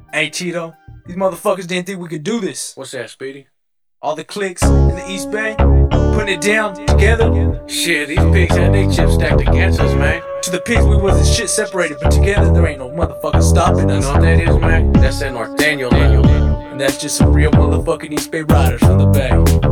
Hey Tito, these motherfuckers didn't think we could do this. What's that, Speedy? All the cliques in the East Bay, putting it down together. Shit, these pigs had they chips stacked against us, man. To the pigs, we wasn't shit separated, but together there ain't no motherfucker stopping You us. know what that is, man? That's that Northaniel. And that's just some real motherfucking East Bay riders from the Bay.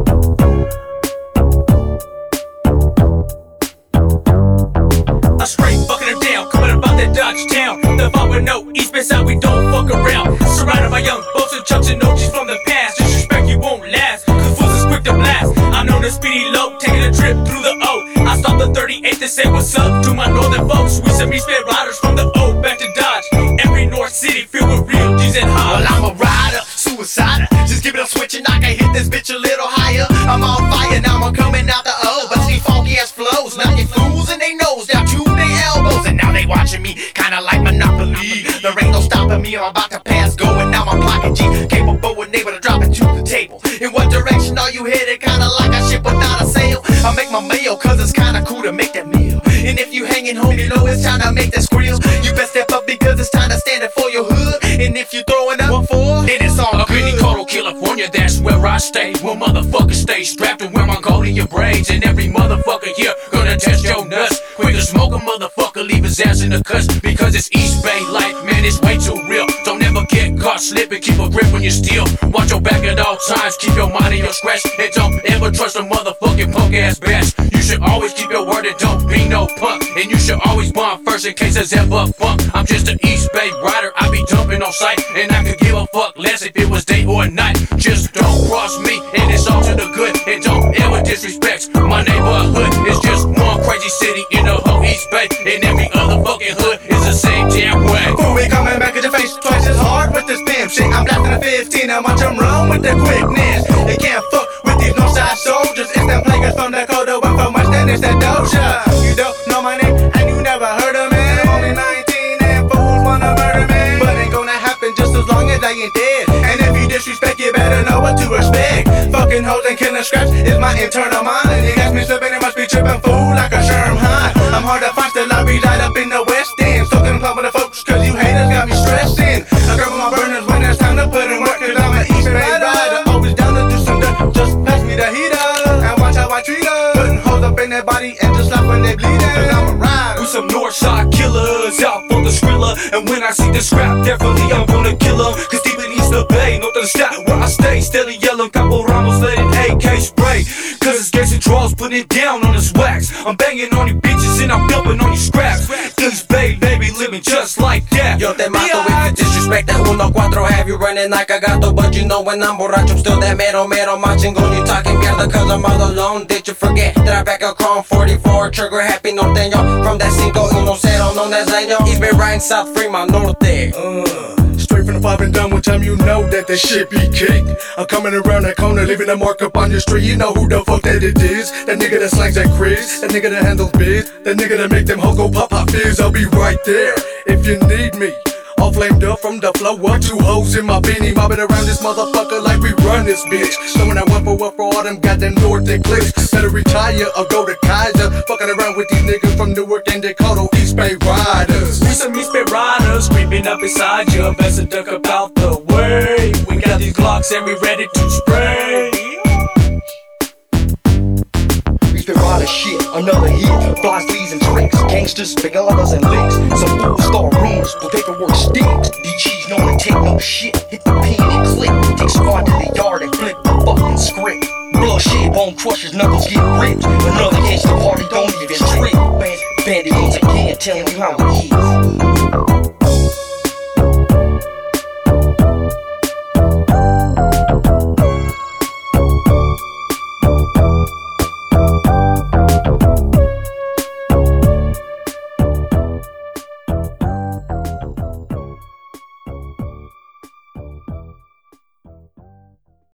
I'm straight fucking her down, coming about that Dodge town. The vibe with no East Bay side, we don't fuck around. Surrounded by young folks and chunks and OGs from the past. Disrespect you won't last, cause fools is quick to blast. I'm known as Speedy Low, taking a trip through the O. I stopped the 38th to say what's up to my northern folks. We some East Bay riders from the O back to Dodge. Every North City filled with real G's and hogs. Well, I'm a rider, suicider. Just give it a switch and I can hit this bitch a little higher. I'm on fire, now I'm coming out the O. But these funky ass flows, now you fools and they nose down to their elbows. And now they watching me, kinda like Monopoly. There ain't no stopping me, I'm about to pass go. And now I'm clocking G, capable and able to drop it to the table. In what direction are you headed? Kinda like a ship without a sail. I make my mail, cause it's kinda cool to make that meal. And if you hanging home, you know it's time to make that squeal. You best step up because it's time to stand up for your hood. And if you throwing up for, then it's all Up in good. Decoto, California, that's where I stay. Where motherfuckers stay strapped and wear Mongolian braids. And every motherfucker here gonna test your nuts. Quick to smoke a motherfucker, leave his ass in the cuss. Because it's East Bay life, man, it's way too real. Don't ever get caught slipping, keep a grip when you steal. Watch your back at all times, keep your mind in your scratch. And don't ever trust a motherfucking punk ass batch. You should always keep your word and don't be no punk. And you should always bomb first in case there's ever funk. I'm just an East Bay rider, I be dumping on sight. And I could give a fuck less if it was day or night. Just don't cross me, and it's all to the good. And don't ever disrespect my neighborhood. It's just one crazy city in the whole East Bay. And every other fucking hood is the same damn way. Before we coming back at your face twice as hard with this pimp shit. I'm blasting a 15 and watch them run with the quickness. They can't fuck with these Northside soldiers. It's them players from Dakota, but from West End, it's that Doja. You don't know my name and you never heard of me. I'm only 19 and fools wanna murder me. But ain't gonna happen just as long as I ain't dead. And if you disrespect, you better know what to expect. Fucking hoes and killing scraps is my internal mind. And you got me slipping, it must be tripping fool like a Sherm High. I'm hard to find, still I reside up in the West End. So can pump with the folks, cause you haters got me stressing. I grab my burners when it's time to put in work, cause I'm an East Bay rider. Always down to do some dirt, just pass me the heater. And watch how I treat her. Putting hoes up in their body and just like when they bleeding. Cause I'm a rider. We some Northside killers out for the Skrilla. And when I see the scrap, definitely I'm gonna kill 'em. Cause deep in East Bay, north of the stat where I stay, steady yelling, Capo Ramos letting AK spray. Cause it's Gates and Draws putting it down on this wax. I'm banging on you bitches and I'm dumping on you scraps. East Bay, baby, living just like that. Yo te mato if you disrespect that 1-4. Have you running like a gato? But you know when I'm borracho, I'm still that mero machingon. You talking mierda cause I'm all alone. Did you forget that I back a Chrome 44? Trigger happy norteño from that 510 known as Año. East Bay riding South Fremont Norte. Straight from the 5 and down, one time you know that that shit be kicked. I'm coming around that corner, leaving a mark up on your street. You know who the fuck that it is. That nigga that slangs that Chris, that nigga that handles biz, that nigga that make them hoes go pop fizz. I'll be right there if you need me. All flamed up from the flow up, 2 hoes in my beanie, mobbing around this motherfucker like we run this bitch. So when I went for all them goddamn Nordic clicks, better retire or go to Kaiser. Fucking around with these niggas from Newark and Dakota, East Bay riders. We some East Bay riders creeping up beside you. Best to duck up out the way. We got these Glocks and we ready to spray. East Bay rider shit, another hit. Fly sleeves and tricks, gangsters, big others and licks. Some full star rumors, but paperwork stinks. DG's known to take no shit. Hit the pin and click. Take squad to the yard and flip the fucking script. Bloodshed, bone crushers, knuckles get ripped. Another case, the party don't even trip. Bandit once again, telling you how we eat.